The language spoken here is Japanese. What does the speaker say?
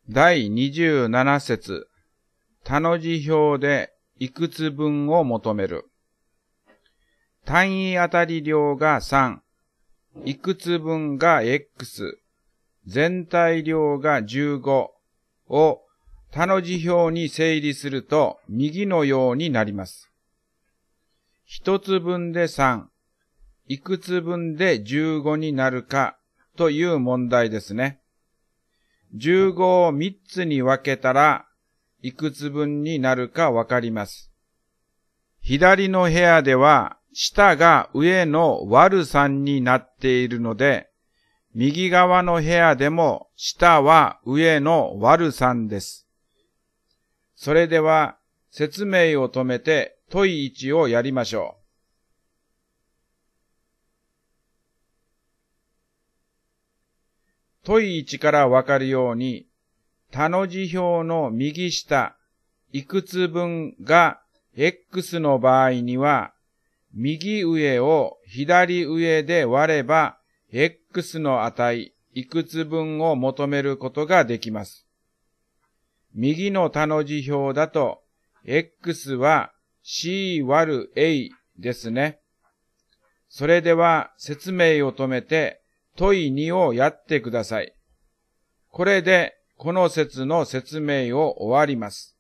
第27節、他の字表でいくつ分を求める。単位あたり量が3、いくつ分が x、全体量が15を他の字表に整理すると右のようになります。一つ分で3、いくつ分で15になるかという問題ですね。15を3つに分けたらいくつ分になるかわかります。左の部屋では下が上の割る3になっているので、右側の部屋でも下は上の割る3です。それでは説明を止めて問い1をやりましょう。問い1からわかるように、他の字表の右下、いくつ分が x の場合には、右上を左上で割れば、x の値、いくつ分を求めることができます。右の他の字表だと、x は c 割る a ですね。それでは説明を止めて、問い2をやってください。これでこの説の説明を終わります。